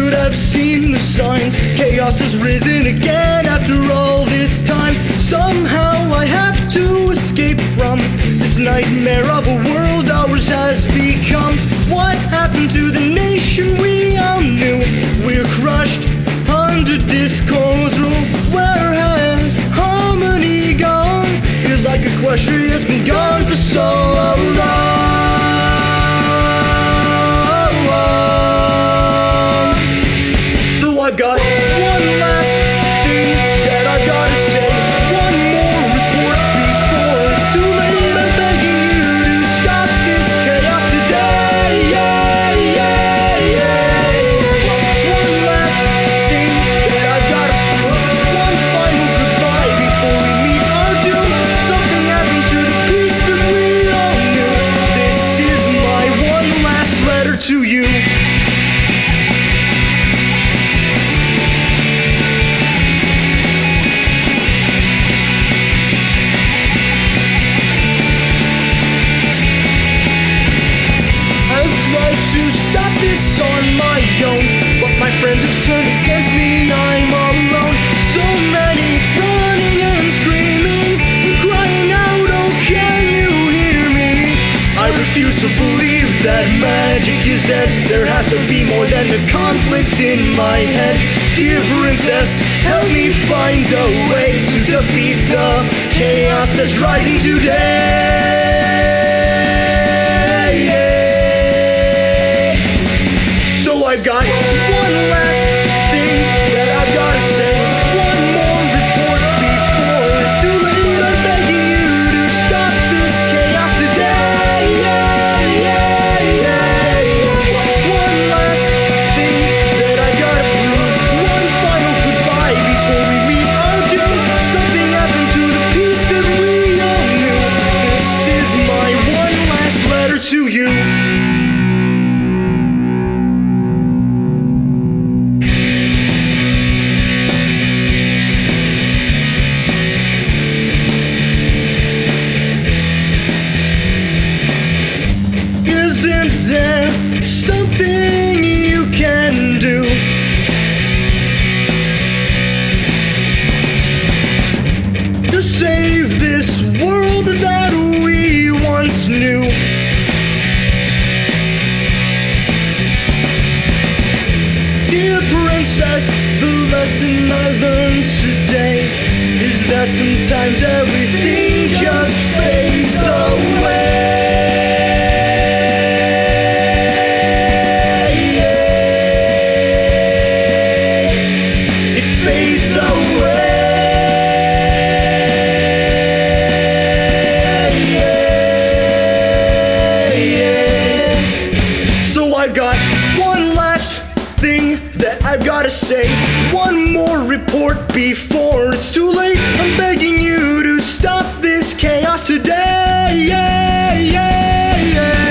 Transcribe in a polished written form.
should have seen the signs. Chaos has risen again after all this time. Somehow I have to escape from this nightmare of a world ours has become. What happened to the nation we all knew? We're crushed under discord's rule. Where has harmony gone? Feels like equestria has been gone for so long. So I've got one last thing that I've gotta say. One more report before it's too late. I'm begging you to stop this chaos today. One last thing that I've gotta prove. One final goodbye before we meet our doom. Something happened to the peace that we all knew. This is my one last letter to you. Tried to stop this on my own, but my friends have turned against me. I'm all alone. So many running and screaming and crying out, oh can you hear me? I refuse to believe that magic is dead. There has to be more than this conflict in my head. Dear princess, help me find a way to defeat the chaos that's rising today. I've got one last thing that I've gotta say. One more report before it's too late. I'm begging you to stop this chaos today. One last thing that I've gotta prove. One final goodbye before we meet our doom. Something happened to the peace that we all knew. This is my one last letter to you. Isn't there something you can do? To save this world that we once knew? Dear princess, the lesson I learned today is that sometimes everything just fades away. I've got one last thing that I've gotta say. One more report before it's too late. I'm begging you to stop this chaos today.